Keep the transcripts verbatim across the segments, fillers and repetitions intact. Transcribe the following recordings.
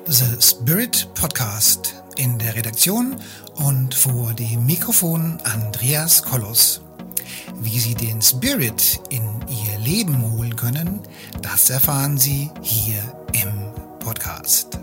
The Spirit Podcast. In der Redaktion und vor dem Mikrofon Andreas Kollos. Wie Sie den Spirit in Ihr Leben holen können, das erfahren Sie hier im Podcast.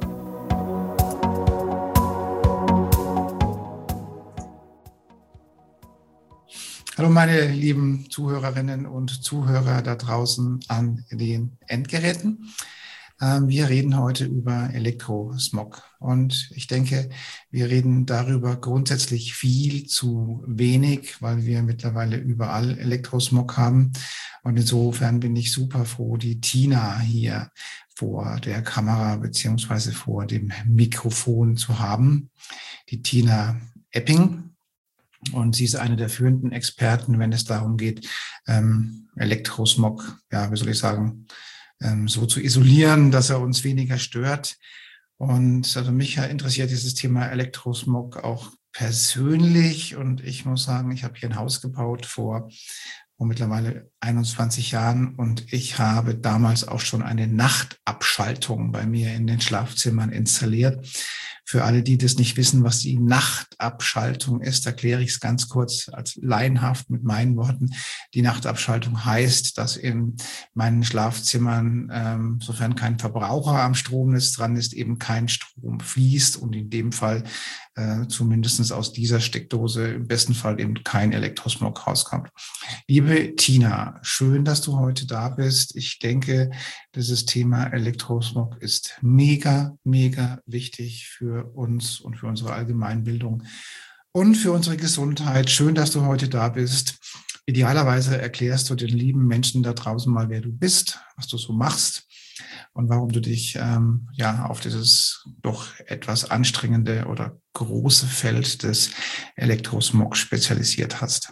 Hallo meine lieben Zuhörerinnen und Zuhörer da draußen an den Endgeräten. Wir reden heute über Elektrosmog und ich denke, wir reden darüber grundsätzlich viel zu wenig, weil wir mittlerweile überall Elektrosmog haben und insofern bin ich super froh, die Tina hier vor der Kamera beziehungsweise vor dem Mikrofon zu haben. Die Tina Epping. Und sie ist eine der führenden Experten, wenn es darum geht, ähm, Elektrosmog, ja, wie soll ich sagen, ähm, so zu isolieren, dass er uns weniger stört. Und also mich interessiert dieses Thema Elektrosmog auch persönlich. Und ich muss sagen, ich habe hier ein Haus gebaut vor, vor mittlerweile einundzwanzig Jahren. Und ich habe damals auch schon eine Nachtabschaltung bei mir in den Schlafzimmern installiert. Für alle, die das nicht wissen, was die Nachtabschaltung ist, erkläre ich es ganz kurz als laienhaft mit meinen Worten. Die Nachtabschaltung heißt, dass in meinen Schlafzimmern, ähm, sofern kein Verbraucher am Stromnetz dran ist, eben kein Strom fließt und in dem Fall äh, zumindest aus dieser Steckdose im besten Fall eben kein Elektrosmog rauskommt. Liebe Tina, schön, dass du heute da bist. Ich denke, dieses Thema Elektrosmog ist mega, mega wichtig für uns und für unsere Allgemeinbildung und für unsere Gesundheit. Schön, dass du heute da bist. Idealerweise erklärst du den lieben Menschen da draußen mal, wer du bist, was du so machst und warum du dich ähm, ja auf dieses doch etwas anstrengende oder große Feld des Elektrosmog spezialisiert hast.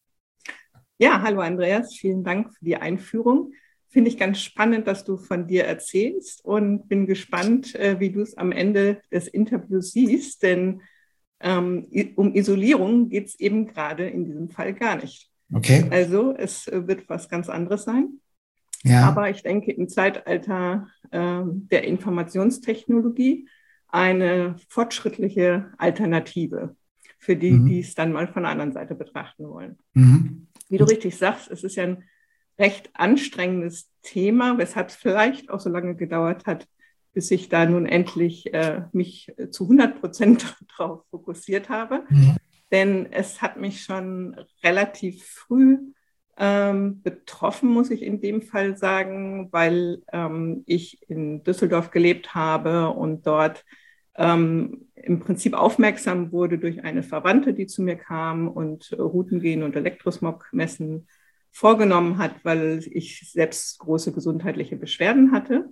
Ja, hallo Andreas, vielen Dank für die Einführung. Finde ich ganz spannend, dass du von dir erzählst und bin gespannt, wie du es am Ende des Interviews siehst, denn ähm, um Isolierung geht es eben gerade in diesem Fall gar nicht. Okay. Also es wird was ganz anderes sein. Ja. Aber ich denke, im Zeitalter äh, der Informationstechnologie eine fortschrittliche Alternative für die, Mhm. die es dann mal von der anderen Seite betrachten wollen. Mhm. Wie du richtig sagst, es ist ja ein recht anstrengendes Thema, weshalb es vielleicht auch so lange gedauert hat, bis ich da nun endlich äh, mich zu hundert Prozent darauf fokussiert habe. Mhm. Denn es hat mich schon relativ früh ähm, betroffen, muss ich in dem Fall sagen, weil ähm, ich in Düsseldorf gelebt habe und dort ähm, im Prinzip aufmerksam wurde durch eine Verwandte, die zu mir kam und äh, Routengehen und Elektrosmog-Messen vorgenommen hat, weil ich selbst große gesundheitliche Beschwerden hatte.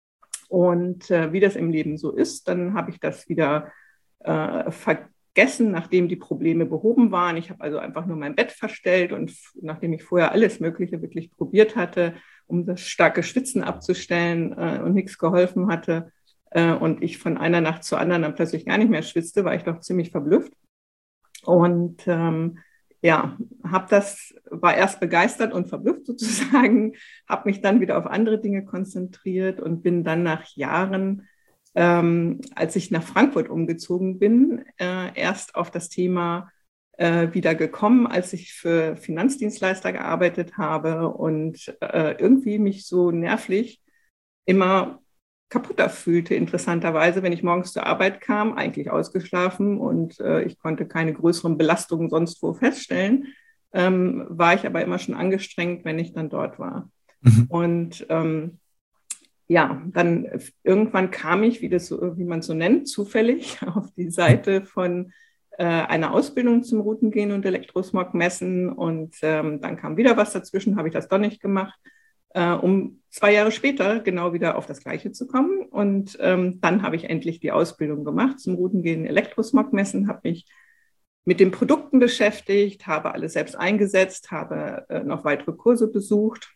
Und äh, wie das im Leben so ist, dann habe ich das wieder äh, vergessen, nachdem die Probleme behoben waren. Ich habe also einfach nur mein Bett verstellt und f- nachdem ich vorher alles Mögliche wirklich probiert hatte, um das starke Schwitzen abzustellen äh, und nichts geholfen hatte äh, und ich von einer Nacht zur anderen dann plötzlich gar nicht mehr schwitzte, war ich doch ziemlich verblüfft. Und ähm, ja, habe das, war erst begeistert und verblüfft sozusagen, habe mich dann wieder auf andere Dinge konzentriert und bin dann nach Jahren, ähm, als ich nach Frankfurt umgezogen bin, äh, erst auf das Thema äh, wieder gekommen, als ich für Finanzdienstleister gearbeitet habe und äh, irgendwie mich so nervlich immer kaputter fühlte, interessanterweise, wenn ich morgens zur Arbeit kam, eigentlich ausgeschlafen und äh, ich konnte keine größeren Belastungen sonst wo feststellen, ähm, war ich aber immer schon angestrengt, wenn ich dann dort war. Mhm. Und ähm, ja, dann irgendwann kam ich, wie, das so, wie man es so nennt, zufällig auf die Seite von äh, einer Ausbildung zum Routengehen und Elektrosmog messen und ähm, dann kam wieder was dazwischen, habe ich das doch nicht gemacht. Um zwei Jahre später genau wieder auf das Gleiche zu kommen. Und ähm, dann habe ich endlich die Ausbildung gemacht zum Routengehen Elektrosmog messen, habe mich mit den Produkten beschäftigt, habe alles selbst eingesetzt, habe äh, noch weitere Kurse besucht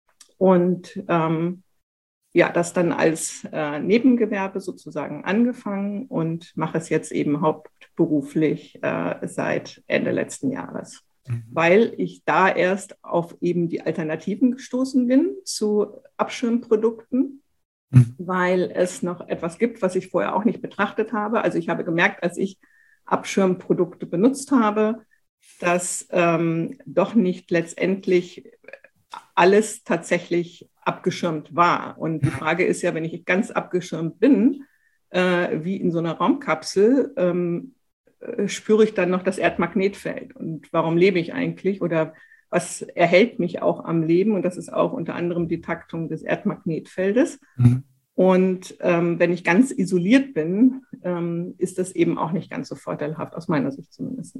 und ähm, ja, das dann als äh, Nebengewerbe sozusagen angefangen und mache es jetzt eben hauptberuflich äh, seit Ende letzten Jahres. Weil ich da erst auf eben die Alternativen gestoßen bin zu Abschirmprodukten Mhm. weil es noch etwas gibt, was ich vorher auch nicht betrachtet habe. Also ich habe gemerkt, als ich Abschirmprodukte benutzt habe, dass ähm, doch nicht letztendlich alles tatsächlich abgeschirmt war. Und die Frage ist ja, wenn ich ganz abgeschirmt bin, äh, wie in so einer Raumkapsel, ähm, äh, spüre ich dann noch das Erdmagnetfeld. Und warum lebe ich eigentlich? Oder was erhält mich auch am Leben? Und das ist auch unter anderem die Taktung des Erdmagnetfeldes. Mhm. Und ähm, wenn ich ganz isoliert bin, ähm, ist das eben auch nicht ganz so vorteilhaft, aus meiner Sicht zumindest.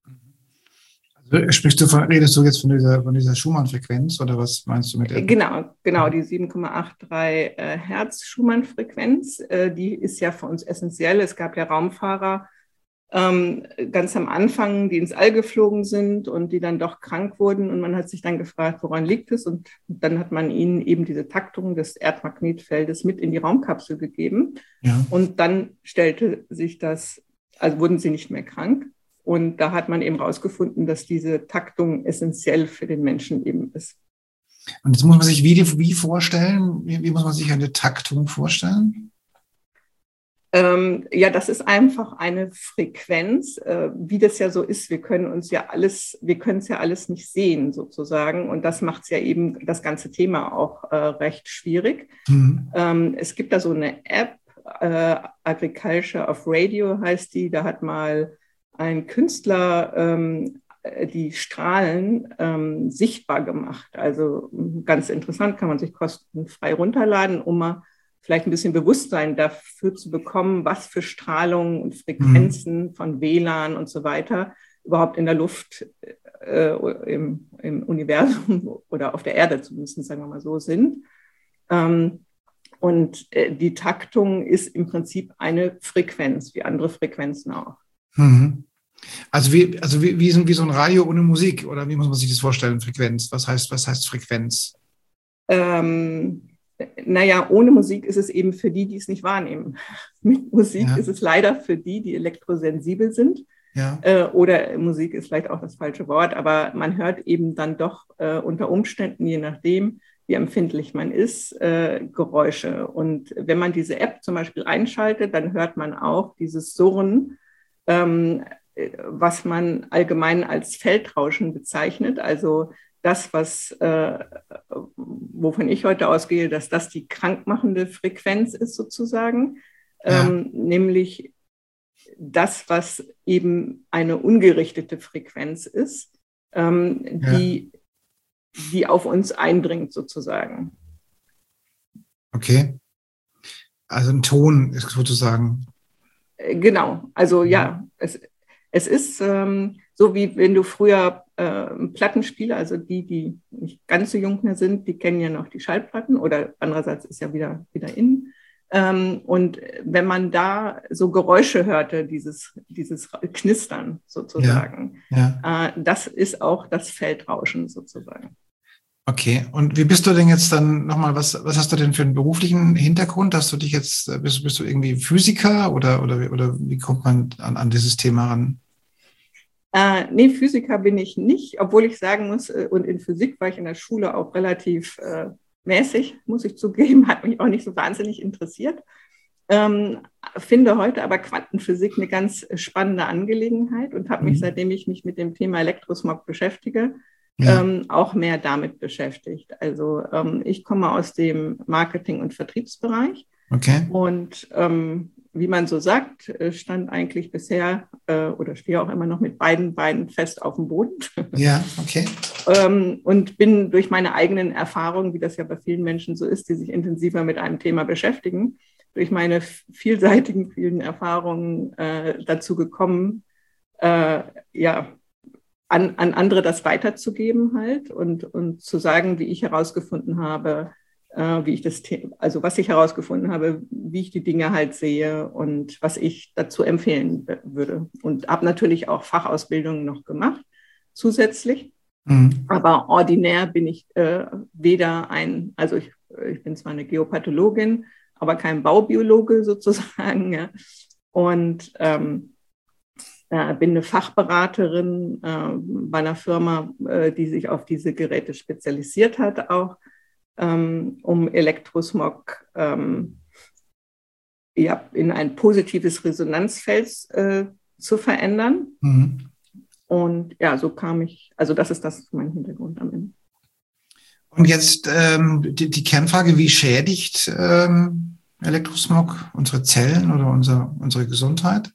Also sprichst du von, redest du jetzt von dieser, von dieser Schumann-Frequenz oder was meinst du mit der? Genau, genau, die sieben Komma dreiundachtzig äh, Hertz Schumann-Frequenz, äh, die ist ja für uns essentiell. Es gab ja Raumfahrer ähm, ganz am Anfang, die ins All geflogen sind und die dann doch krank wurden. Und man hat sich dann gefragt, woran liegt es? Und dann hat man ihnen eben diese Taktung des Erdmagnetfeldes mit in die Raumkapsel gegeben. Ja. Und dann stellte sich das, also wurden sie nicht mehr krank. Und da hat man eben herausgefunden, dass diese Taktung essentiell für den Menschen eben ist. Und jetzt muss man sich wie, wie vorstellen? Wie, wie muss man sich eine Taktung vorstellen? Ähm, ja, das ist einfach eine Frequenz, äh, wie das ja so ist. Wir können uns ja alles, wir können es ja alles nicht sehen sozusagen. Und das macht es ja eben das ganze Thema auch äh, recht schwierig. Mhm. Ähm, es gibt da so eine App, äh, Agriculture of Radio heißt die. Da hat mal ein Künstler ähm, die Strahlen ähm, sichtbar gemacht. Also ganz interessant, kann man sich kostenfrei runterladen, um mal vielleicht ein bisschen Bewusstsein dafür zu bekommen, was für Strahlungen und Frequenzen mhm. von W L A N und so weiter überhaupt in der Luft, äh, im, im Universum oder auf der Erde zumindest, sagen wir mal so, sind. Ähm, und äh, die Taktung ist im Prinzip eine Frequenz, wie andere Frequenzen auch. Mhm. Also wie, also wie, wie, so, wie so ein Radio ohne Musik, oder wie muss man sich das vorstellen, Frequenz? Was heißt, was heißt Frequenz? Ähm, naja, ohne Musik ist es eben für die, die es nicht wahrnehmen. Mit Musik ja. ist es leider für die, die elektrosensibel sind. Ja. Äh, oder Musik ist vielleicht auch das falsche Wort, aber man hört eben dann doch äh, unter Umständen, je nachdem, wie empfindlich man ist, äh, Geräusche. Und wenn man diese App zum Beispiel einschaltet, dann hört man auch dieses Surren, ähm, was man allgemein als Feldrauschen bezeichnet. Also das, was, äh, wovon ich heute ausgehe, dass das die krankmachende Frequenz ist sozusagen, ja. ähm, nämlich das, was eben eine ungerichtete Frequenz ist, ähm, die, ja. die auf uns eindringt sozusagen. Okay. Also ein Ton ist sozusagen. Genau, also ja, es, es ist ähm, so, wie wenn du früher äh, Plattenspieler, also die, die nicht ganz so jung mehr sind, die kennen ja noch die Schallplatten oder andererseits ist ja wieder, wieder in. Ähm, und wenn man da so Geräusche hörte, dieses, dieses Knistern sozusagen, ja, ja. Äh, das ist auch das Feldrauschen sozusagen. Okay, und wie bist du denn jetzt dann nochmal, was, was hast du denn für einen beruflichen Hintergrund? Hast du dich jetzt, bist, bist du irgendwie Physiker oder, oder, oder wie kommt man an, an dieses Thema ran? Äh, nee, Physiker bin ich nicht, obwohl ich sagen muss, äh, und in Physik war ich in der Schule auch relativ äh, mäßig, muss ich zugeben, hat mich auch nicht so wahnsinnig interessiert. Ähm, finde heute aber Quantenphysik eine ganz spannende Angelegenheit und habe mich, mhm. seitdem ich mich mit dem Thema Elektrosmog beschäftige, ja. ähm, auch mehr damit beschäftigt. Also ähm, ich komme aus dem Marketing- und Vertriebsbereich. Okay. Und ähm, wie man so sagt, stand eigentlich bisher äh, oder stehe auch immer noch mit beiden Beinen fest auf dem Boden. Ja, okay. ähm, und bin durch meine eigenen Erfahrungen, wie das ja bei vielen Menschen so ist, die sich intensiver mit einem Thema beschäftigen, durch meine vielseitigen, vielen Erfahrungen äh, dazu gekommen, äh, ja, an, an andere das weiterzugeben halt und, und zu sagen, wie ich herausgefunden habe, äh, wie ich das, also was ich herausgefunden habe, wie ich die Dinge halt sehe und was ich dazu empfehlen würde. Und habe natürlich auch Fachausbildungen noch gemacht, zusätzlich. Mhm. Aber ordinär bin ich äh, weder ein, also ich, ich bin zwar eine Geopathologin, aber kein Baubiologe sozusagen. Ja. Und ähm, äh, bin eine Fachberaterin äh, bei einer Firma, äh, die sich auf diese Geräte spezialisiert hat auch. ähm, um Elektrosmog ähm, ja, in ein positives Resonanzfeld äh, zu verändern. Mhm. Und ja, so kam ich, also das ist das mein Hintergrund am Ende. Und jetzt ähm, die, die Kernfrage, wie schädigt ähm, Elektrosmog unsere Zellen oder unser, unsere Gesundheit?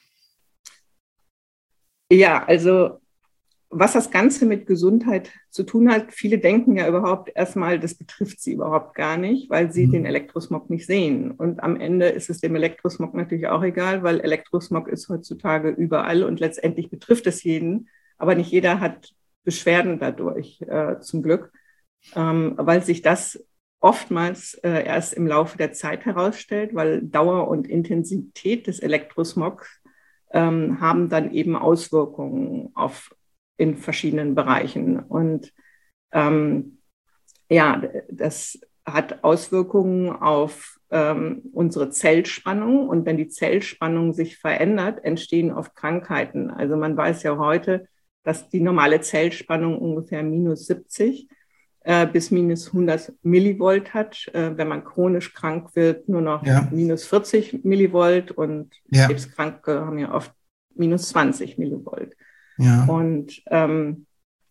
Ja, also was das Ganze mit Gesundheit zu tun hat, viele denken ja überhaupt erstmal, das betrifft sie überhaupt gar nicht, weil sie mhm. den Elektrosmog nicht sehen. Und am Ende ist es dem Elektrosmog natürlich auch egal, weil Elektrosmog ist heutzutage überall und letztendlich betrifft es jeden, aber nicht jeder hat Beschwerden dadurch, äh, zum Glück, ähm, weil sich das oftmals äh, erst im Laufe der Zeit herausstellt, weil Dauer und Intensität des Elektrosmogs ähm, haben dann eben Auswirkungen auf in verschiedenen Bereichen. Und ähm, ja, das hat Auswirkungen auf ähm, unsere Zellspannung. Und wenn die Zellspannung sich verändert, entstehen oft Krankheiten. Also man weiß ja heute, dass die normale Zellspannung ungefähr minus siebzig äh, bis minus hundert Millivolt hat. Äh, wenn man chronisch krank wird, nur noch ja. minus vierzig Millivolt. Und ja. Krebskranke haben ja oft minus zwanzig Millivolt. Ja. Und, ähm,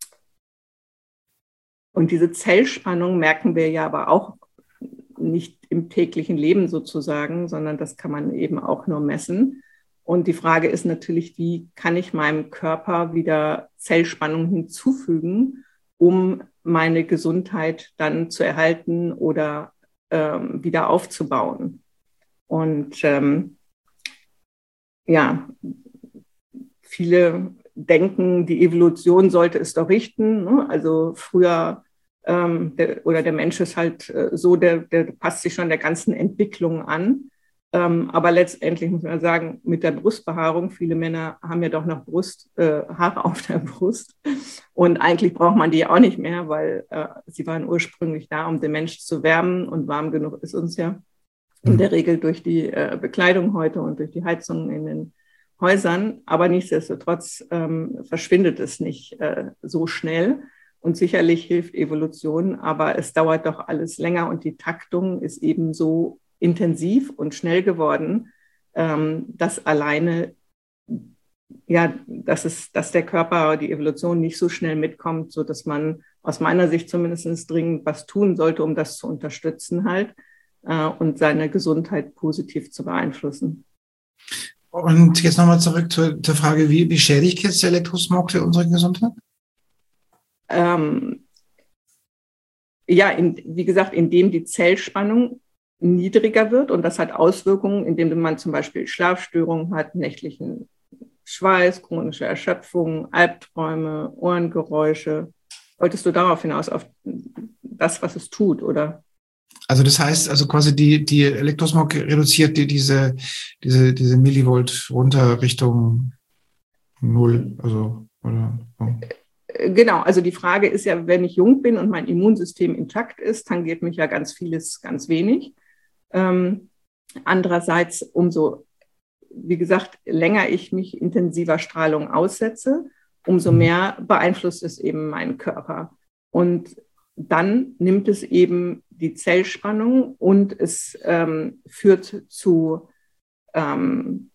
und diese Zellspannung merken wir ja aber auch nicht im täglichen Leben sozusagen, sondern das kann man eben auch nur messen. Und die Frage ist natürlich, wie kann ich meinem Körper wieder Zellspannung hinzufügen, um meine Gesundheit dann zu erhalten oder ähm, wieder aufzubauen. Und ähm, ja, viele denken, die Evolution sollte es doch richten. Ne? Also früher ähm, der, oder der Mensch ist halt äh, so, der, der passt sich schon der ganzen Entwicklung an. Ähm, aber letztendlich muss man sagen, mit der Brustbehaarung, viele Männer haben ja doch noch Brust, äh, Haare auf der Brust. Und eigentlich braucht man die auch nicht mehr, weil äh, sie waren ursprünglich da, um den Menschen zu wärmen. Und warm genug ist uns ja in der Regel durch die äh, Bekleidung heute und durch die Heizungen in den Häusern, aber nichtsdestotrotz ähm, verschwindet es nicht äh, so schnell und sicherlich hilft Evolution, aber es dauert doch alles länger und die Taktung ist eben so intensiv und schnell geworden, ähm, dass alleine, ja, dass es, dass der Körper, die Evolution nicht so schnell mitkommt, so dass man aus meiner Sicht zumindest dringend was tun sollte, um das zu unterstützen halt äh, und seine Gesundheit positiv zu beeinflussen. Und jetzt nochmal zurück zur, zur Frage, wie, wie schädigt jetzt der Elektrosmog für unsere Gesundheit? Ähm, ja, in, wie gesagt, indem die Zellspannung niedriger wird und das hat Auswirkungen, indem man zum Beispiel Schlafstörungen hat, nächtlichen Schweiß, chronische Erschöpfung, Albträume, Ohrengeräusche. Wolltest du darauf hinaus, auf das, was es tut, oder? Also das heißt, also quasi die, die Elektrosmog reduziert die, diese, diese, diese Millivolt runter Richtung Null, also, oder? Oh. Genau, also die Frage ist ja, wenn ich jung bin und mein Immunsystem intakt ist, tangiert mich ja ganz vieles ganz wenig. Ähm, andererseits, umso, wie gesagt, länger ich mich intensiver Strahlung aussetze, umso mehr beeinflusst es eben meinen Körper. Und dann nimmt es eben die Zellspannung und es ähm, führt zu, ähm,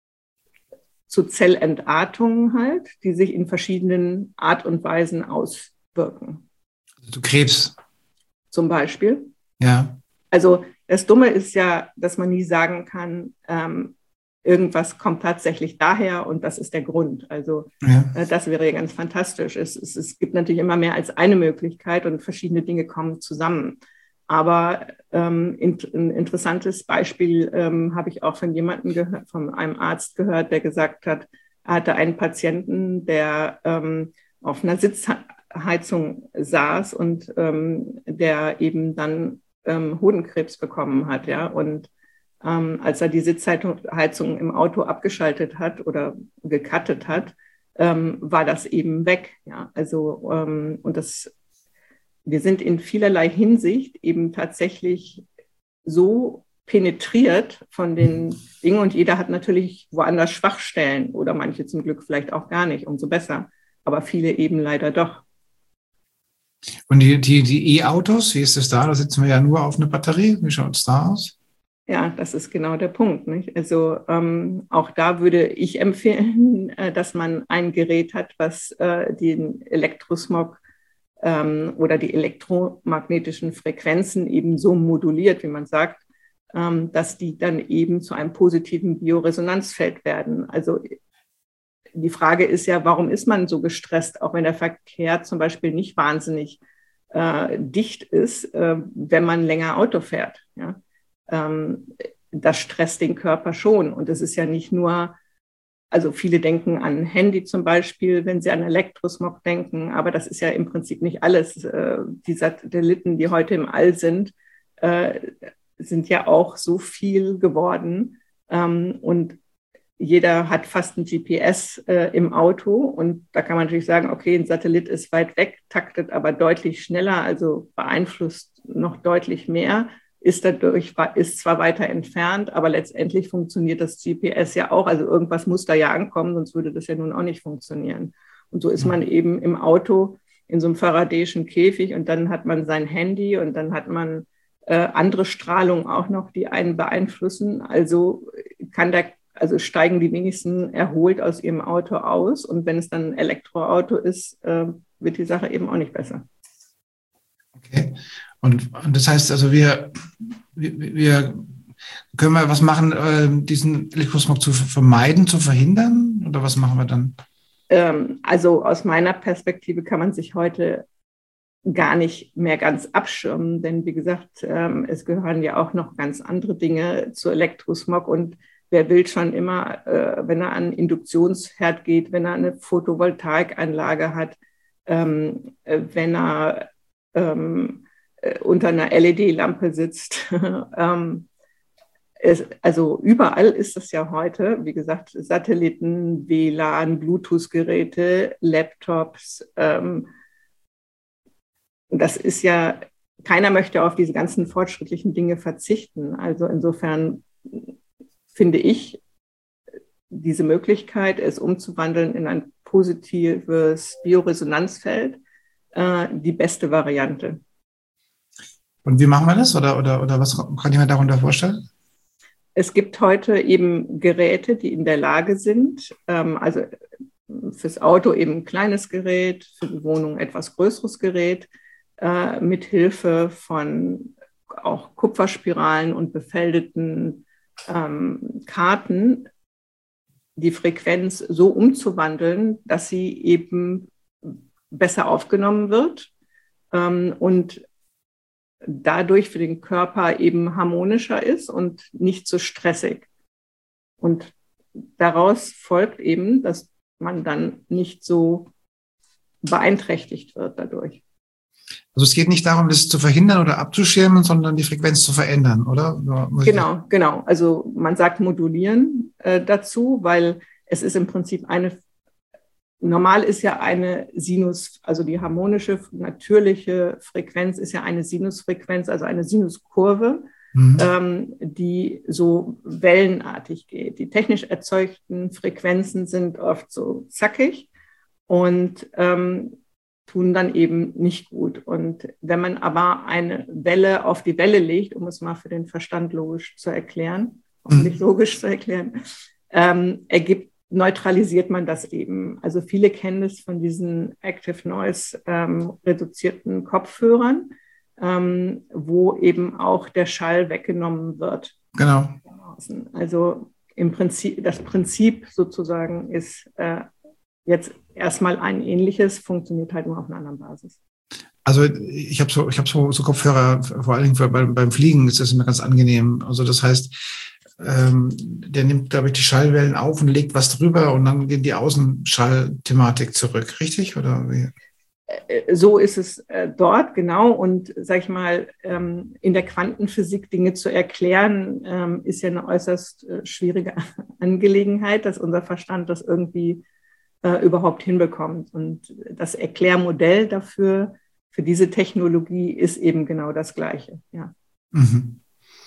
zu Zellentartungen halt, die sich in verschiedenen Art und Weisen auswirken. Zu Krebs? Zum Beispiel. Ja. Also das Dumme ist ja, dass man nie sagen kann, ähm, irgendwas kommt tatsächlich daher und das ist der Grund. Also ja. äh, das wäre ja ganz fantastisch. Es, es, es gibt natürlich immer mehr als eine Möglichkeit und verschiedene Dinge kommen zusammen. Aber ähm, in, ein interessantes Beispiel ähm, habe ich auch von jemandem gehört, von einem Arzt gehört, der gesagt hat, er hatte einen Patienten, der ähm, auf einer Sitzheizung saß und ähm, der eben dann ähm, Hodenkrebs bekommen hat, ja, und Ähm, als er die Sitzheizung im Auto abgeschaltet hat oder gekattet hat, ähm, war das eben weg. Ja? Also, ähm, und das, wir sind in vielerlei Hinsicht eben tatsächlich so penetriert von den Dingen und jeder hat natürlich woanders Schwachstellen oder manche zum Glück vielleicht auch gar nicht, umso besser, aber viele eben leider doch. Und die, die, die E-Autos, wie ist es da? Da sitzen wir ja nur auf eine Batterie. Wie schaut es da aus? Ja, das ist genau der Punkt, nicht? Also ähm, auch da würde ich empfehlen, äh, dass man ein Gerät hat, was äh, den Elektrosmog ähm, oder die elektromagnetischen Frequenzen eben so moduliert, wie man sagt, ähm, dass die dann eben zu einem positiven Bioresonanzfeld werden. Also die Frage ist ja, warum ist man so gestresst, auch wenn der Verkehr zum Beispiel nicht wahnsinnig äh, dicht ist, äh, wenn man länger Auto fährt, ja? Das stresst den Körper schon. Und es ist ja nicht nur, also viele denken an Handy zum Beispiel, wenn sie an Elektrosmog denken, aber das ist ja im Prinzip nicht alles. Die Satelliten, die heute im All sind, sind ja auch so viel geworden. Und jeder hat fast ein G P S im Auto. Und da kann man natürlich sagen, okay, ein Satellit ist weit weg, taktet aber deutlich schneller, also beeinflusst noch deutlich mehr. Ist dadurch, ist zwar weiter entfernt, aber letztendlich funktioniert das G P S ja auch. Also irgendwas muss da ja ankommen, sonst würde das ja nun auch nicht funktionieren. Und so ist man eben im Auto in so einem faradäischen Käfig und dann hat man sein Handy und dann hat man äh, andere Strahlung auch noch, die einen beeinflussen. Also kann der, also steigen die wenigsten erholt aus ihrem Auto aus. Und wenn es dann ein Elektroauto ist, äh, wird die Sache eben auch nicht besser. Okay. Und, und das heißt also, wir, wir, wir können wir was machen, äh, diesen Elektrosmog zu vermeiden, zu verhindern? Oder was machen wir dann? Ähm, also aus meiner Perspektive kann man sich heute gar nicht mehr ganz abschirmen, denn wie gesagt, ähm, es gehören ja auch noch ganz andere Dinge zu Elektrosmog und wer will schon immer, äh, wenn er an Induktionsherd geht, wenn er eine Photovoltaikanlage hat, ähm, äh, wenn er ähm, unter einer L E D-Lampe sitzt. ähm, es, also überall ist es ja heute, wie gesagt, Satelliten, W L A N, Bluetooth-Geräte, Laptops. Ähm, das ist ja, keiner möchte auf diese ganzen fortschrittlichen Dinge verzichten. Also insofern finde ich diese Möglichkeit, es umzuwandeln in ein positives Bioresonanzfeld, äh, die beste Variante. Und wie machen wir das? Oder, oder, oder was kann ich mir darunter vorstellen? Es gibt heute eben Geräte, die in der Lage sind, ähm, also fürs Auto eben ein kleines Gerät, für die Wohnung ein etwas größeres Gerät, äh, mit Hilfe von auch Kupferspiralen und befeldeten ähm, Karten die Frequenz so umzuwandeln, dass sie eben besser aufgenommen wird ähm, und dadurch für den Körper eben harmonischer ist und nicht so stressig. Und daraus folgt eben, dass man dann nicht so beeinträchtigt wird dadurch. Also es geht nicht darum, das zu verhindern oder abzuschirmen, sondern die Frequenz zu verändern, oder? Genau, genau. Also man sagt modulieren äh, dazu, weil es ist im Prinzip eine, normal ist ja eine Sinus, also die harmonische, natürliche Frequenz ist ja eine Sinusfrequenz, also eine Sinuskurve, mhm. ähm, die so wellenartig geht. Die technisch erzeugten Frequenzen sind oft so zackig und ähm, tun dann eben nicht gut. Und wenn man aber eine Welle auf die Welle legt, um es mal für den Verstand logisch zu erklären, um nicht logisch zu erklären, ähm, ergibt, neutralisiert man das eben. Also viele kennen es von diesen Active Noise ähm, reduzierten Kopfhörern, ähm, wo eben auch der Schall weggenommen wird. Genau. Also im Prinzip, das Prinzip sozusagen ist äh, jetzt erstmal ein ähnliches, funktioniert halt nur auf einer anderen Basis. Also ich habe so, ich habe so, so Kopfhörer, vor allen Dingen für, beim, beim Fliegen ist das immer ganz angenehm. Also das heißt, ähm, der nimmt, glaube ich, die Schallwellen auf und legt was drüber und dann geht die Außenschallthematik zurück, richtig? Oder wie? So ist es äh, dort, genau. Und sag ich mal, ähm, in der Quantenphysik Dinge zu erklären, ähm, ist ja eine äußerst äh, schwierige Angelegenheit, dass unser Verstand das irgendwie äh, überhaupt hinbekommt. Und das Erklärmodell dafür, für diese Technologie ist eben genau das Gleiche. Ja. Mhm.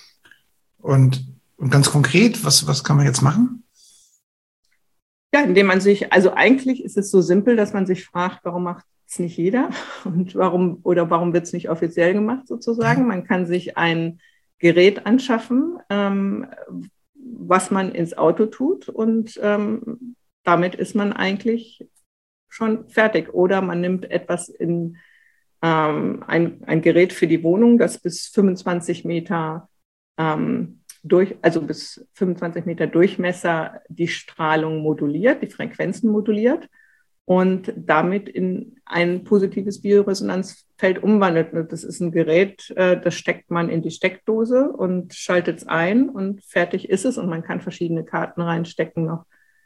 Und, und ganz konkret, was, was kann man jetzt machen? Ja, indem man sich, also eigentlich ist es so simpel, dass man sich fragt, warum macht es nicht jeder? Und warum, oder warum wird es nicht offiziell gemacht sozusagen? Man kann sich ein Gerät anschaffen, ähm, was man ins Auto tut, und ähm, damit ist man eigentlich schon fertig. Oder man nimmt etwas in ähm, ein, ein Gerät für die Wohnung, das bis fünfundzwanzig Meter ähm, durch, also bis fünfundzwanzig Meter Durchmesser die Strahlung moduliert, die Frequenzen moduliert und damit in ein positives Bioresonanzfeld umwandelt. Das ist ein Gerät, das steckt man in die Steckdose und schaltet es ein und fertig ist es. Und man kann verschiedene Karten reinstecken noch,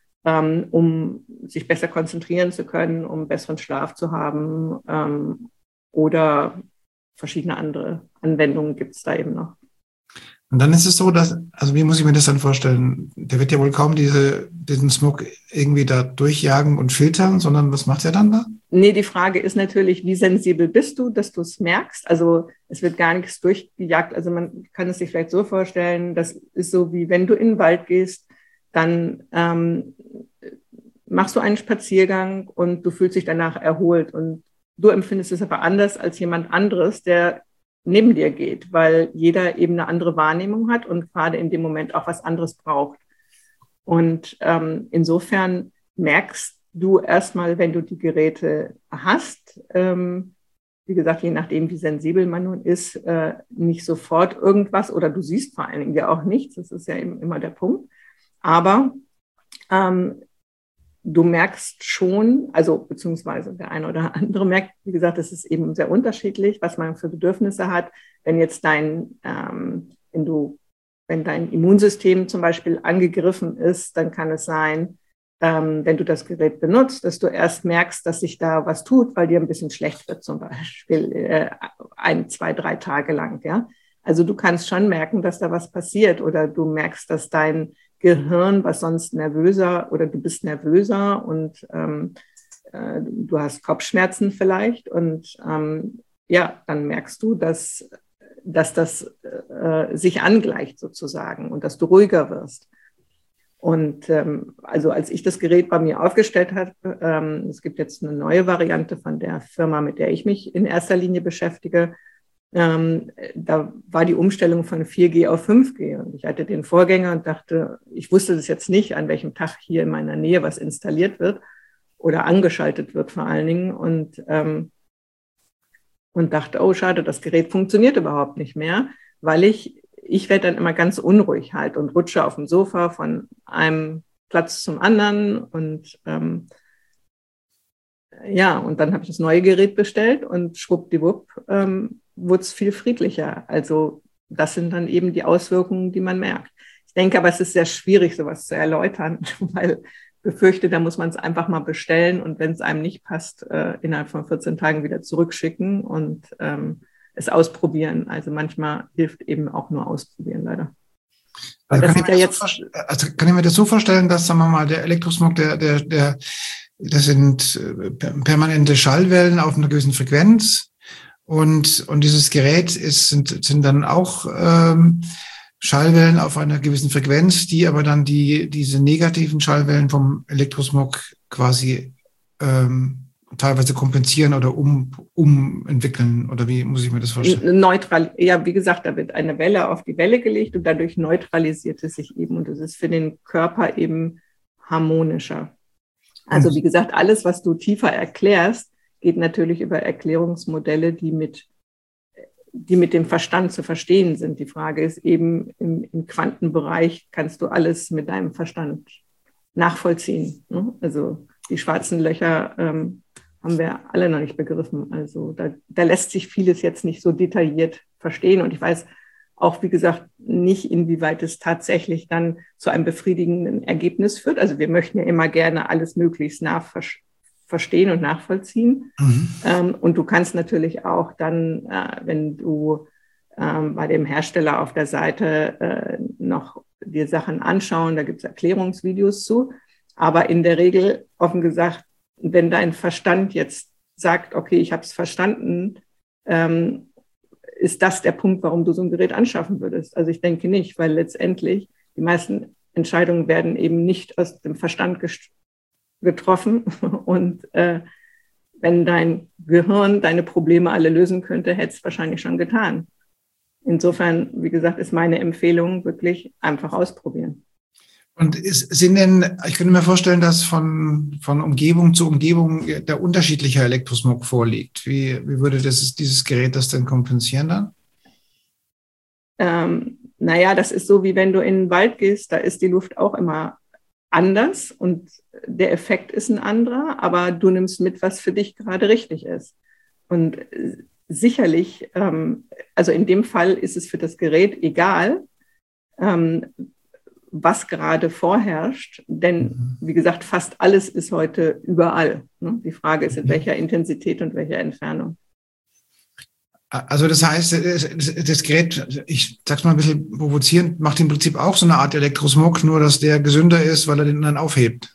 um sich besser konzentrieren zu können, um besseren Schlaf zu haben, oder verschiedene andere Anwendungen gibt es da eben noch. Und dann ist es so, dass, also wie muss ich mir das dann vorstellen? Der wird ja wohl kaum diese, diesen Smog irgendwie da durchjagen und filtern, sondern was macht er dann da? Nee, die Frage ist natürlich, wie sensibel bist du, dass du es merkst? Also es wird gar nichts durchgejagt. Also man kann es sich vielleicht so vorstellen, das ist so, wie wenn du in den Wald gehst, dann ähm, machst du einen Spaziergang und du fühlst dich danach erholt. Und du empfindest es aber anders als jemand anderes, der neben dir geht, weil jeder eben eine andere Wahrnehmung hat und gerade in dem Moment auch was anderes braucht. Und ähm, insofern merkst du erstmal, wenn du die Geräte hast, ähm, wie gesagt, je nachdem, wie sensibel man nun ist, äh, nicht sofort irgendwas, oder du siehst vor allen Dingen ja auch nichts, das ist ja eben immer der Punkt. Aber ähm, du merkst schon, also beziehungsweise der eine oder andere merkt, wie gesagt, es ist eben sehr unterschiedlich, was man für Bedürfnisse hat. Wenn jetzt dein, ähm, wenn du, wenn dein Immunsystem zum Beispiel angegriffen ist, dann kann es sein, ähm, wenn du das Gerät benutzt, dass du erst merkst, dass sich da was tut, weil dir ein bisschen schlecht wird, zum Beispiel äh, ein, zwei, drei Tage lang. Ja, also du kannst schon merken, dass da was passiert, oder du merkst, dass dein Gehirn, was sonst nervöser, oder du bist nervöser und ähm, äh, du hast Kopfschmerzen vielleicht, und ähm, ja, dann merkst du, dass, dass das äh, sich angleicht sozusagen und dass du ruhiger wirst. Und ähm, also als ich das Gerät bei mir aufgestellt habe, ähm, es gibt jetzt eine neue Variante von der Firma, mit der ich mich in erster Linie beschäftige. Ähm, da war die Umstellung von vier G auf fünf G, und ich hatte den Vorgänger und dachte, ich wusste das jetzt nicht, an welchem Tag hier in meiner Nähe was installiert wird oder angeschaltet wird vor allen Dingen, und, ähm, und dachte, oh schade, das Gerät funktioniert überhaupt nicht mehr, weil ich, ich werde dann immer ganz unruhig halt und rutsche auf dem Sofa von einem Platz zum anderen, und ähm, ja, und dann habe ich das neue Gerät bestellt und schwuppdiwupp ähm, wurde es viel friedlicher. Also das sind dann eben die Auswirkungen, die man merkt. Ich denke aber, es ist sehr schwierig, sowas zu erläutern, weil ich befürchte, da muss man es einfach mal bestellen und wenn es einem nicht passt, äh, innerhalb von vierzehn Tagen wieder zurückschicken und ähm, es ausprobieren. Also manchmal hilft eben auch nur ausprobieren, leider. Also kann, ich ja jetzt so, also kann ich mir das so vorstellen, dass, sagen wir mal, der Elektrosmog, der, der, der, das sind permanente Schallwellen auf einer gewissen Frequenz. Und, und dieses Gerät ist, sind, sind dann auch ähm, Schallwellen auf einer gewissen Frequenz, die aber dann die, diese negativen Schallwellen vom Elektrosmog quasi ähm, teilweise kompensieren oder um, umentwickeln. Oder wie muss ich mir das vorstellen? Neutral, ja, wie gesagt, da wird eine Welle auf die Welle gelegt und dadurch neutralisiert es sich eben. Und das ist für den Körper eben harmonischer. Also wie gesagt, alles, was du tiefer erklärst, geht natürlich über Erklärungsmodelle, die mit, die mit dem Verstand zu verstehen sind. Die Frage ist eben, im, im Quantenbereich kannst du alles mit deinem Verstand nachvollziehen. Ne? Also die schwarzen Löcher ähm, haben wir alle noch nicht begriffen. Also da, da lässt sich vieles jetzt nicht so detailliert verstehen. Und ich weiß auch, wie gesagt, nicht, inwieweit es tatsächlich dann zu einem befriedigenden Ergebnis führt. Also wir möchten ja immer gerne alles möglichst nachverstehen. verstehen und nachvollziehen. Mhm. Ähm, und du kannst natürlich auch dann, äh, wenn du ähm, bei dem Hersteller auf der Seite äh, noch dir Sachen anschauen, da gibt es Erklärungsvideos zu. Aber in der Regel, offen gesagt, wenn dein Verstand jetzt sagt, okay, ich habe es verstanden, ähm, ist das der Punkt, warum du so ein Gerät anschaffen würdest? Also ich denke nicht, weil letztendlich die meisten Entscheidungen werden eben nicht aus dem Verstand gest- getroffen und äh, wenn dein Gehirn deine Probleme alle lösen könnte, hätte es wahrscheinlich schon getan. Insofern, wie gesagt, ist meine Empfehlung wirklich einfach ausprobieren. Und ist, sind denn, ich könnte mir vorstellen, dass von, von Umgebung zu Umgebung der unterschiedliche Elektrosmog vorliegt. Wie, wie würde das, dieses Gerät das denn kompensieren dann? Ähm, naja, das ist so, wie wenn du in den Wald gehst, da ist die Luft auch immer anders und der Effekt ist ein anderer, aber du nimmst mit, was für dich gerade richtig ist. Und sicherlich, ähm, also in dem Fall ist es für das Gerät egal, ähm, was gerade vorherrscht, denn wie gesagt, fast alles ist heute überall. Ne? Die Frage ist, in welcher Intensität und welcher Entfernung. Also das heißt, das Gerät, ich sag's mal ein bisschen provozierend, macht im Prinzip auch so eine Art Elektrosmog, nur dass der gesünder ist, weil er den dann aufhebt.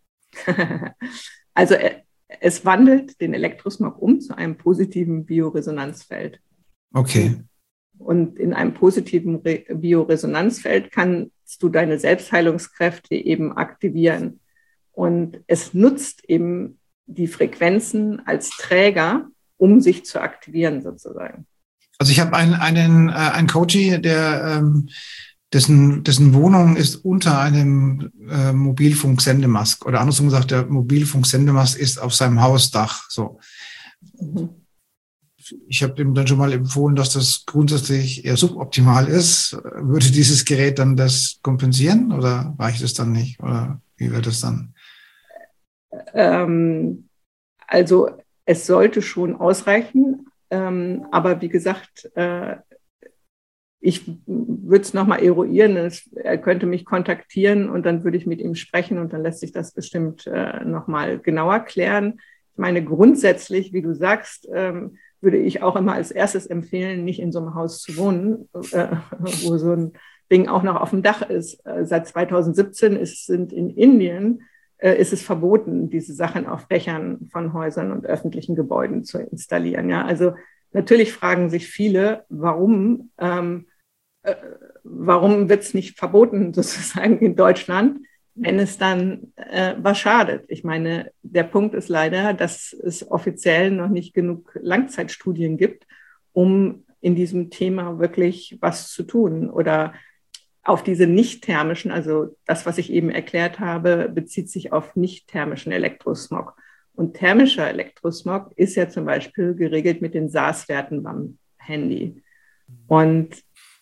Also es wandelt den Elektrosmog um zu einem positiven Bioresonanzfeld. Okay. Und in einem positiven Bioresonanzfeld kannst du deine Selbstheilungskräfte eben aktivieren. Und es nutzt eben die Frequenzen als Träger, um sich zu aktivieren sozusagen. Also ich habe einen, einen, äh, einen Coachie, der, ähm, dessen, dessen Wohnung ist unter einem äh, Mobilfunksendemast. Oder andersrum gesagt, der Mobilfunksendemast ist auf seinem Hausdach. So. Mhm. Ich habe ihm dann schon mal empfohlen, dass das grundsätzlich eher suboptimal ist. Würde dieses Gerät dann das kompensieren oder reicht es dann nicht? Oder wie wird es dann? Ähm, also es sollte schon ausreichen. Ähm, aber wie gesagt, äh, ich würde es nochmal eruieren. Es, er könnte mich kontaktieren und dann würde ich mit ihm sprechen und dann lässt sich das bestimmt äh, nochmal genauer klären. Ich meine, grundsätzlich, wie du sagst, ähm, würde ich auch immer als erstes empfehlen, nicht in so einem Haus zu wohnen, äh, wo so ein Ding auch noch auf dem Dach ist. Äh, seit zweitausendsiebzehn ist, sind in Indien äh, ist es verboten, diese Sachen auf Dächern von Häusern und öffentlichen Gebäuden zu installieren. Ja? Also natürlich fragen sich viele, warum, ähm, äh, warum wird es nicht verboten, sozusagen in Deutschland, wenn es dann äh, was schadet. Ich meine, der Punkt ist leider, dass es offiziell noch nicht genug Langzeitstudien gibt, um in diesem Thema wirklich was zu tun. Oder auf diese nicht-thermischen, also das, was ich eben erklärt habe, bezieht sich auf nicht-thermischen Elektrosmog. Und thermischer Elektrosmog ist ja zum Beispiel geregelt mit den S A S-Werten beim Handy. Und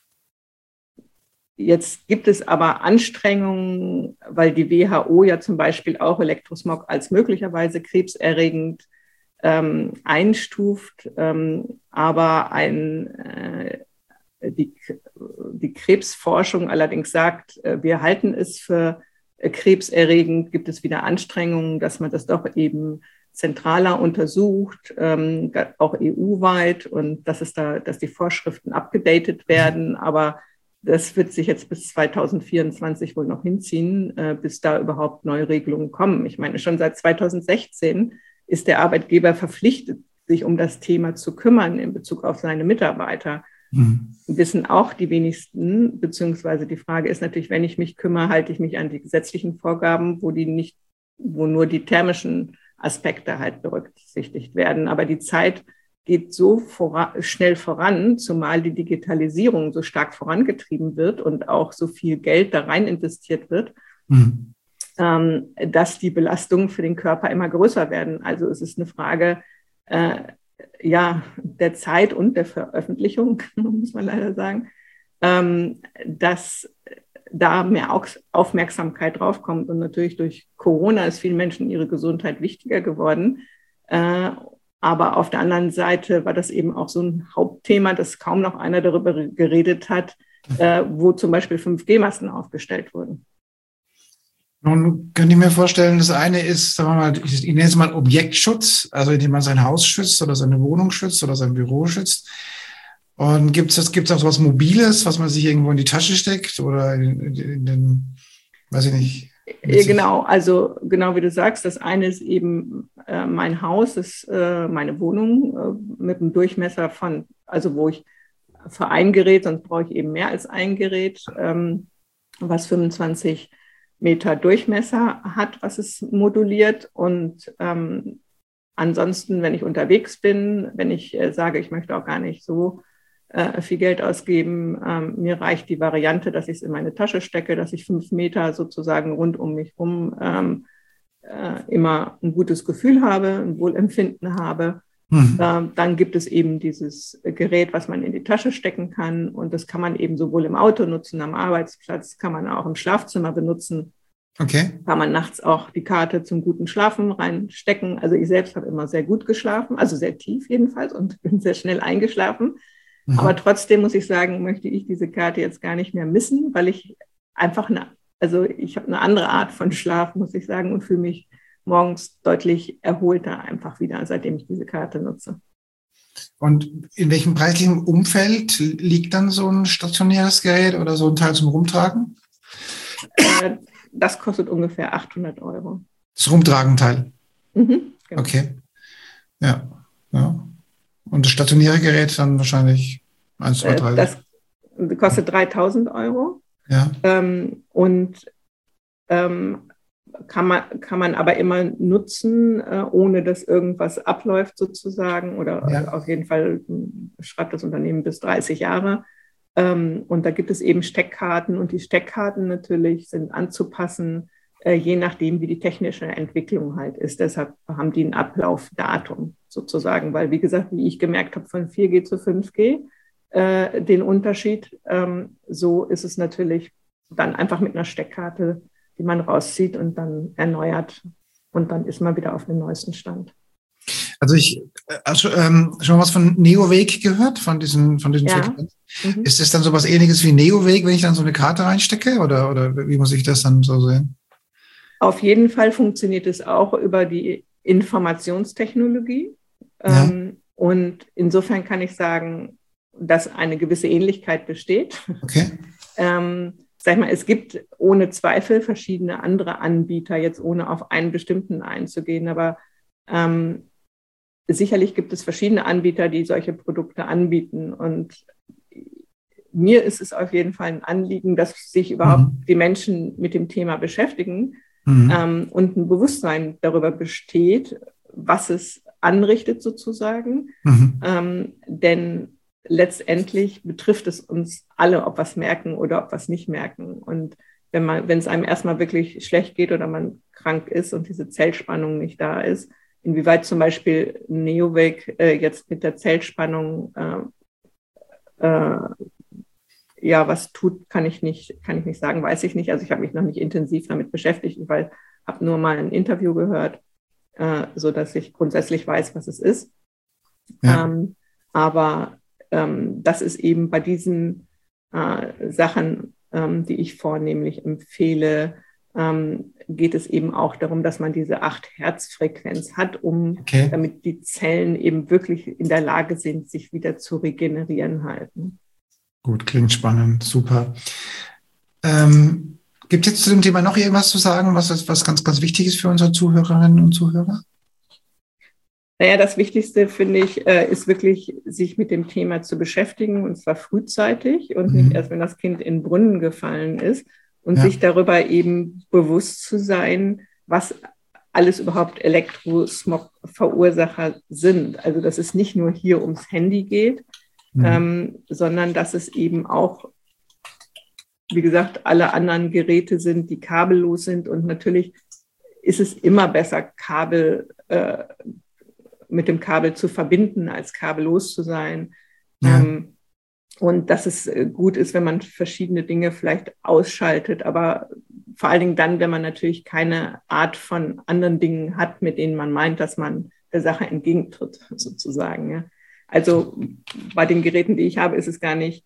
jetzt gibt es aber Anstrengungen, weil die W H O ja zum Beispiel auch Elektrosmog als möglicherweise krebserregend ähm, einstuft, ähm, aber ein, äh, die, die Krebsforschung allerdings sagt, äh, wir halten es für äh, krebserregend, gibt es wieder Anstrengungen, dass man das doch eben zentraler untersucht, ähm, auch E U-weit und dass es da, dass die Vorschriften abgedatet werden, aber das wird sich jetzt bis zweitausendvierundzwanzig wohl noch hinziehen, äh, bis da überhaupt neue Regelungen kommen. Ich meine, schon seit zweitausendsechzehn ist der Arbeitgeber verpflichtet, sich um das Thema zu kümmern in Bezug auf seine Mitarbeiter. Mhm. Wissen auch die wenigsten, beziehungsweise die Frage ist natürlich, wenn ich mich kümmere, halte ich mich an die gesetzlichen Vorgaben, wo die nicht, wo nur die thermischen Aspekte halt berücksichtigt werden. Aber die Zeit geht so voran, schnell voran, zumal die Digitalisierung so stark vorangetrieben wird und auch so viel Geld da rein investiert wird, mhm. ähm, dass die Belastungen für den Körper immer größer werden. Also es ist eine Frage äh, ja, der Zeit und der Veröffentlichung, muss man leider sagen, ähm, dass da mehr Aufmerksamkeit draufkommt. Und natürlich durch Corona ist vielen Menschen ihre Gesundheit wichtiger geworden. Äh, Aber auf der anderen Seite war das eben auch so ein Hauptthema, dass kaum noch einer darüber geredet hat, äh, wo zum Beispiel fünf G-Masten aufgestellt wurden. Nun könnte ich mir vorstellen, das eine ist, sagen wir mal, ich nenne es mal Objektschutz, also indem man sein Haus schützt oder seine Wohnung schützt oder sein Büro schützt. Und gibt es gibt's auch so was Mobiles, was man sich irgendwo in die Tasche steckt oder in, in den, weiß ich nicht. Genau, also genau wie du sagst, das eine ist eben äh, mein Haus, ist äh, meine Wohnung äh, mit einem Durchmesser von, also wo ich für ein Gerät, sonst brauche ich eben mehr als ein Gerät, ähm, was fünfundzwanzig Meter Durchmesser hat, was es moduliert und ähm, ansonsten, wenn ich unterwegs bin, wenn ich äh, sage, ich möchte auch gar nicht so äh, viel Geld ausgeben, ähm, mir reicht die Variante, dass ich es in meine Tasche stecke, dass ich fünf Meter sozusagen rund um mich herum ähm, äh, immer ein gutes Gefühl habe, ein Wohlempfinden habe. Mhm. Ähm, dann gibt es eben dieses Gerät, was man in die Tasche stecken kann. Und das kann man eben sowohl im Auto nutzen, am Arbeitsplatz, kann man auch im Schlafzimmer benutzen. Okay. Kann man nachts auch die Karte zum guten Schlafen reinstecken. Also ich selbst habe immer sehr gut geschlafen, also sehr tief jedenfalls und bin sehr schnell eingeschlafen. Mhm. Aber trotzdem muss ich sagen, möchte ich diese Karte jetzt gar nicht mehr missen, weil ich einfach eine, also ich habe eine andere Art von Schlaf, muss ich sagen, und fühle mich morgens deutlich erholter einfach wieder, seitdem ich diese Karte nutze. Und in welchem preislichen Umfeld liegt dann so ein stationäres Gerät oder so ein Teil zum Rumtragen? Äh, das kostet ungefähr achthundert Euro. Das Rumtragenteil? Mhm, genau. Okay. Ja, ja. Und das stationäre Gerät dann wahrscheinlich eins, zwei, drei? Das kostet dreitausend Euro. Ja. Ähm, und ähm, kann man, kann man aber immer nutzen, äh, ohne dass irgendwas abläuft sozusagen. Oder ja. Auf jeden Fall schreibt das Unternehmen bis dreißig Jahre. Ähm, und da gibt es eben Steckkarten. Und die Steckkarten natürlich sind anzupassen, äh, je nachdem, wie die technische Entwicklung halt ist. Deshalb haben die ein Ablaufdatum sozusagen. Weil, wie gesagt, wie ich gemerkt habe, von vier G zu fünf G, äh, den Unterschied, ähm, so ist es natürlich dann einfach mit einer Steckkarte, die man rauszieht und dann erneuert. Und dann ist man wieder auf dem neuesten Stand. Also ich also, ähm, schon was von Neoweg gehört, von diesen, von diesen ja. Frequenzen. Mhm. Ist das dann so was Ähnliches wie Neoweg, wenn ich dann so eine Karte reinstecke? Oder, oder wie muss ich das dann so sehen? Auf jeden Fall funktioniert es auch über die Informationstechnologie. Ja. Ähm, und insofern kann ich sagen, dass eine gewisse Ähnlichkeit besteht. Okay. ähm, Sag ich mal, es gibt ohne Zweifel verschiedene andere Anbieter, jetzt ohne auf einen bestimmten einzugehen, aber ähm, sicherlich gibt es verschiedene Anbieter, die solche Produkte anbieten. Und mir ist es auf jeden Fall ein Anliegen, dass sich überhaupt mhm. die Menschen mit dem Thema beschäftigen mhm. ähm, und ein Bewusstsein darüber besteht, was es anrichtet sozusagen. Mhm. Ähm, denn letztendlich betrifft es uns alle, ob wir es merken oder ob wir es nicht merken. Und wenn man, wenn es einem erstmal wirklich schlecht geht oder man krank ist und diese Zellspannung nicht da ist, inwieweit zum Beispiel Neoweg äh, jetzt mit der Zellspannung äh, äh, ja was tut, kann ich nicht, kann ich nicht sagen, weiß ich nicht. Also ich habe mich noch nicht intensiv damit beschäftigt, weil habe nur mal ein Interview gehört, äh, so dass ich grundsätzlich weiß, was es ist. Ja. Ähm, aber das ist eben bei diesen äh, Sachen, ähm, die ich vornehmlich empfehle, ähm, geht es eben auch darum, dass man diese acht Hertz Frequenz hat, um okay. damit die Zellen eben wirklich in der Lage sind, sich wieder zu regenerieren halten. Gut, klingt spannend, super. Ähm, gibt es jetzt zu dem Thema noch irgendwas zu sagen, was, was ganz, ganz wichtig ist für unsere Zuhörerinnen und Zuhörer? Naja, das Wichtigste, finde ich, ist wirklich, sich mit dem Thema zu beschäftigen, und zwar frühzeitig und mhm. nicht erst, wenn das Kind in den Brunnen gefallen ist, und ja. sich darüber eben bewusst zu sein, was alles überhaupt Elektrosmog-Verursacher sind. Also, dass es nicht nur hier ums Handy geht, mhm. ähm, sondern dass es eben auch, wie gesagt, alle anderen Geräte sind, die kabellos sind. Und natürlich ist es immer besser, Kabel äh, mit dem Kabel zu verbinden, als kabellos zu sein. Ja. Ähm, und dass es gut ist, wenn man verschiedene Dinge vielleicht ausschaltet, aber vor allen Dingen dann, wenn man natürlich keine Art von anderen Dingen hat, mit denen man meint, dass man der Sache entgegentritt, sozusagen. Ja. Also bei den Geräten, die ich habe, ist es gar nicht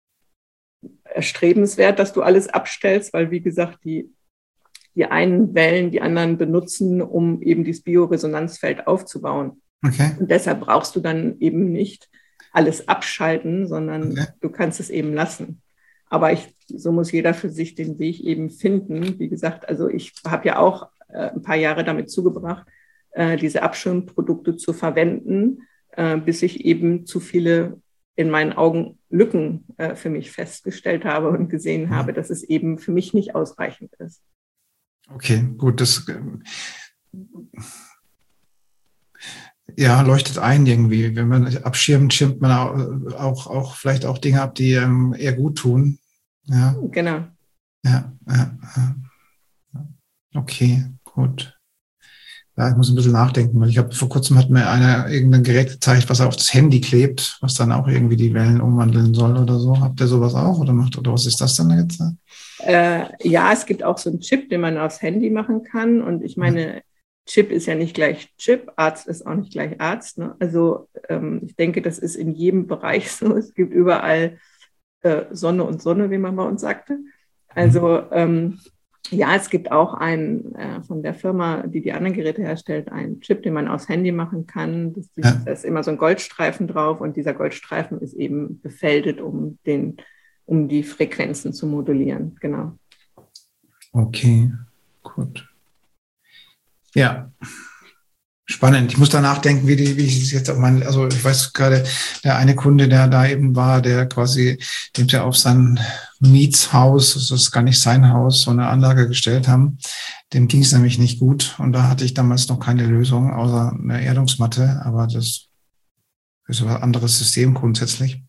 erstrebenswert, dass du alles abstellst, weil, wie gesagt, die die einen wählen, die anderen benutzen, um eben dieses Bioresonanzfeld aufzubauen. Okay. Und deshalb brauchst du dann eben nicht alles abschalten, sondern okay. du kannst es eben lassen. Aber ich, so muss jeder für sich den Weg eben finden. Wie gesagt, also ich habe ja auch äh, ein paar Jahre damit zugebracht, äh, diese Abschirmprodukte zu verwenden, äh, bis ich eben zu viele in meinen Augen Lücken äh, für mich festgestellt habe und gesehen mhm. habe, dass es eben für mich nicht ausreichend ist. Okay, gut. Das, ja, leuchtet ein irgendwie. Wenn man abschirmt, schirmt man auch, auch, auch vielleicht auch Dinge ab, die ähm, eher gut tun. Ja. Genau. Ja, ja, ja. Okay, gut. Ja, ich muss ein bisschen nachdenken, weil ich habe vor kurzem hat mir einer irgendein Gerät gezeigt, was auf das Handy klebt, was dann auch irgendwie die Wellen umwandeln soll oder so. Habt ihr sowas auch oder macht oder was ist das denn jetzt? Äh, ja, es gibt auch so einen Chip, den man aufs Handy machen kann. Und ich meine, Chip ist ja nicht gleich Chip, Arzt ist auch nicht gleich Arzt. Ne? Also ähm, ich denke, das ist in jedem Bereich so. Es gibt überall äh, Sonne und Sonne, wie man bei uns sagte. Also ähm, ja, es gibt auch einen äh, von der Firma, die die anderen Geräte herstellt, einen Chip, den man aufs Handy machen kann. Das, ja. Da ist immer so ein Goldstreifen drauf und dieser Goldstreifen ist eben befeldet, um, den, um die Frequenzen zu modulieren. Genau. Okay, gut. Ja. Spannend. Ich muss da nachdenken, wie, die, wie ich es jetzt auch meine, also ich weiß gerade, der eine Kunde, der da eben war, der quasi, dem sie auf sein Mietshaus, das ist gar nicht sein Haus, so eine Anlage gestellt haben, dem ging es nämlich nicht gut. Und da hatte ich damals noch keine Lösung, außer eine Erdungsmatte, aber das ist ein anderes System grundsätzlich.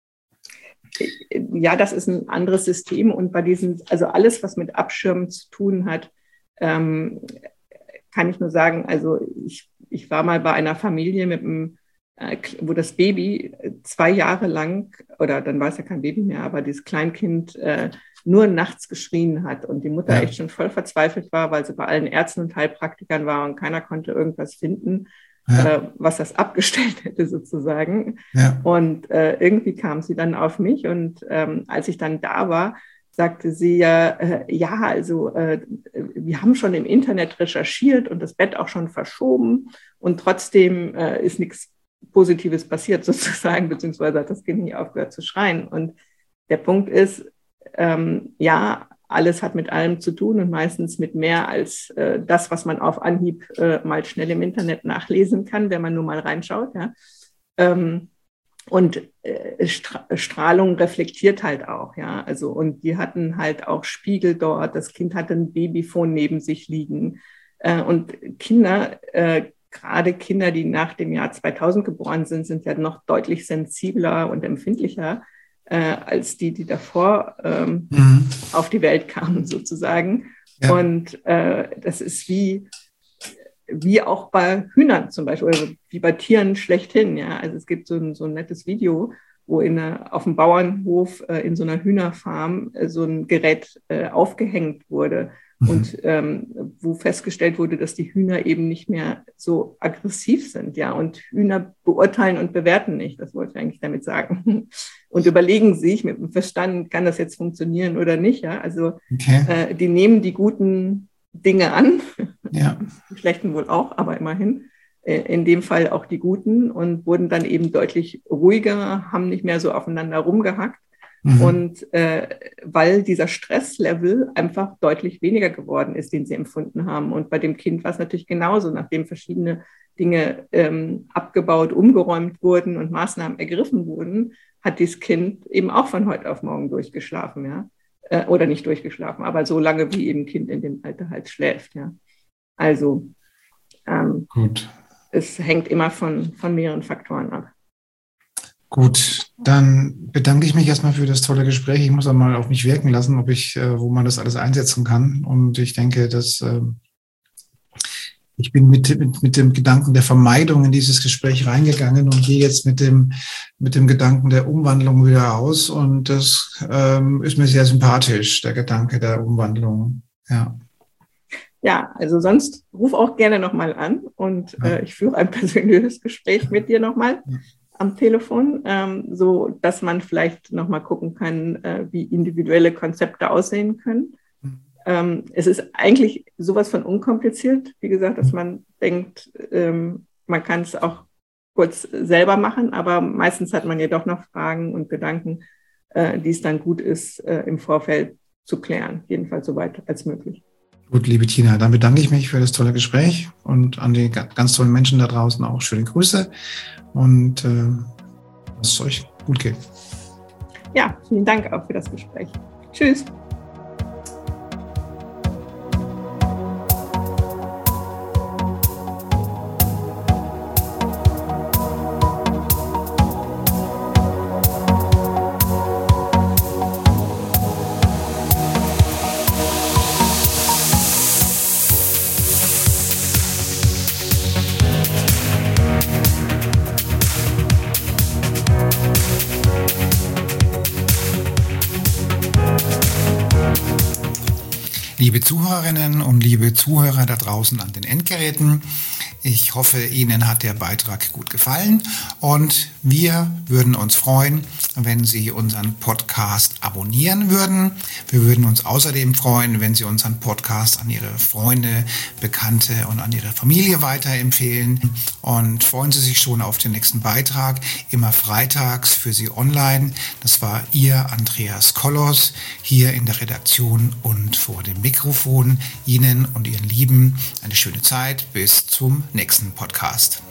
Ja, das ist ein anderes System und bei diesen, also alles, was mit Abschirmen zu tun hat, ähm, kann ich nur sagen, also ich, ich war mal bei einer Familie, mit einem, äh, wo das Baby zwei Jahre lang, oder dann war es ja kein Baby mehr, aber dieses Kleinkind äh, nur nachts geschrien hat und die Mutter ja. echt schon voll verzweifelt war, weil sie bei allen Ärzten und Heilpraktikern war und keiner konnte irgendwas finden, ja. äh, was das abgestellt hätte sozusagen. Ja. Und äh, irgendwie kam sie dann auf mich und ähm, als ich dann da war, sagte sie ja, äh, ja, also äh, wir haben schon im Internet recherchiert und das Bett auch schon verschoben und trotzdem äh, ist nichts Positives passiert sozusagen, beziehungsweise hat das Kind nicht aufgehört zu schreien. Und der Punkt ist, ähm, ja, alles hat mit allem zu tun und meistens mit mehr als äh, das, was man auf Anhieb äh, mal schnell im Internet nachlesen kann, wenn man nur mal reinschaut. Ja. Ähm, Und äh, Strahlung reflektiert halt auch, ja. Also, und die hatten halt auch Spiegel dort. Das Kind hatte ein Babyphone neben sich liegen. Äh, und Kinder, äh, gerade Kinder, die nach dem Jahr zweitausend geboren sind, sind ja noch deutlich sensibler und empfindlicher äh, als die, die davor ähm, mhm. auf die Welt kamen, sozusagen. Ja. Und äh, das ist wie. wie auch bei Hühnern zum Beispiel, oder wie bei Tieren schlechthin. Ja? Also es gibt so ein, so ein nettes Video, wo in einer, auf dem Bauernhof äh, in so einer Hühnerfarm äh, so ein Gerät äh, aufgehängt wurde mhm. und ähm, wo festgestellt wurde, dass die Hühner eben nicht mehr so aggressiv sind. Ja? Und Hühner beurteilen und bewerten nicht, das wollte ich eigentlich damit sagen. Und überlegen sich mit dem Verstand, kann das jetzt funktionieren oder nicht. Ja? Also okay. äh, die nehmen die guten Dinge an, ja. Die schlechten wohl auch, aber immerhin, in dem Fall auch die guten und wurden dann eben deutlich ruhiger, haben nicht mehr so aufeinander rumgehackt mhm. und äh, weil dieser Stresslevel einfach deutlich weniger geworden ist, den sie empfunden haben. Und bei dem Kind war es natürlich genauso, nachdem verschiedene Dinge ähm, abgebaut, umgeräumt wurden und Maßnahmen ergriffen wurden, hat dieses Kind eben auch von heute auf morgen durchgeschlafen, ja. Oder nicht durchgeschlafen, aber so lange, wie eben ein Kind in dem Alter halt schläft. Ja. Also ähm, Gut. Es hängt immer von, von mehreren Faktoren ab. Gut, dann bedanke ich mich erstmal für das tolle Gespräch. Ich muss auch mal auf mich wirken lassen, ob ich, äh, wo man das alles einsetzen kann. Und ich denke, dass äh, ich bin mit, mit, mit dem Gedanken der Vermeidung in dieses Gespräch reingegangen und gehe jetzt mit dem, mit dem Gedanken der Umwandlung wieder aus. Und das ähm, ist mir sehr sympathisch, der Gedanke der Umwandlung. Ja, ja, also sonst ruf auch gerne nochmal an und ja. äh, ich führe ein persönliches Gespräch mit dir nochmal ja. am Telefon, ähm, so dass man vielleicht nochmal gucken kann, äh, wie individuelle Konzepte aussehen können. Ähm, es ist eigentlich sowas von unkompliziert, wie gesagt, dass man denkt, ähm, man kann es auch kurz selber machen, aber meistens hat man ja doch noch Fragen und Gedanken, äh, die es dann gut ist, äh, im Vorfeld zu klären, jedenfalls so weit als möglich. Gut, liebe Tina, dann bedanke ich mich für das tolle Gespräch und an die ganz tollen Menschen da draußen auch schöne Grüße und äh, dass es euch gut geht. Ja, vielen Dank auch für das Gespräch. Tschüss. Liebe Zuhörerinnen und liebe Zuhörer da draußen an den Endgeräten, ich hoffe, Ihnen hat der Beitrag gut gefallen und wir würden uns freuen, wenn Sie unseren Podcast abonnieren würden. Wir würden uns außerdem freuen, wenn Sie unseren Podcast an Ihre Freunde, Bekannte und an Ihre Familie weiterempfehlen. Und freuen Sie sich schon auf den nächsten Beitrag, immer freitags für Sie online. Das war Ihr Andreas Kollos hier in der Redaktion und vor dem Mikrofon. Ihnen und Ihren Lieben eine schöne Zeit. Bis zum nächsten Podcast.